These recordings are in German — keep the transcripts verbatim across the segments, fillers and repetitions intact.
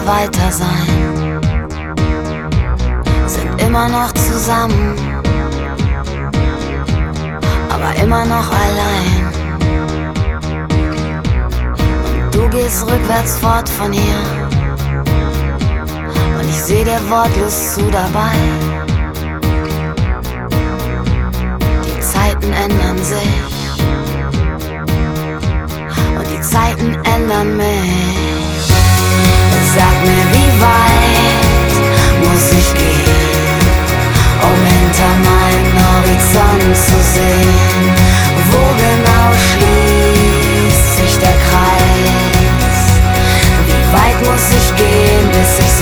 weiter sein, sind immer noch zusammen, aber immer noch allein. Und du gehst rückwärts fort von hier, und ich seh dir wortlos zu dabei. Die Zeiten ändern sich, und die Zeiten ändern mich. Sag mir, wie weit muss ich gehen, um hinter meinen Horizont zu sehen? Wo genau schließt sich der Kreis? Wie weit muss ich gehen, bis ich's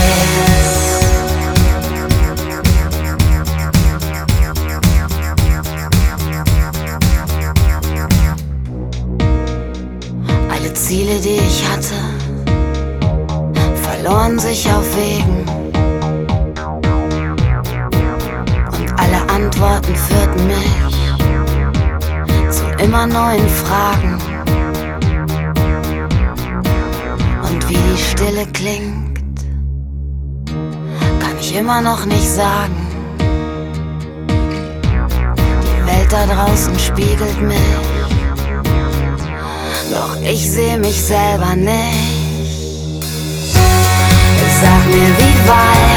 weiß? Alle Ziele, die ich hatte, verloren sich auf Wegen, und alle Antworten führten mich zu immer neuen Fragen. Und wie die Stille klingt, kann ich immer noch nicht sagen. Die Welt da draußen spiegelt mich, doch ich seh mich selber nicht. Sag mir, wie weit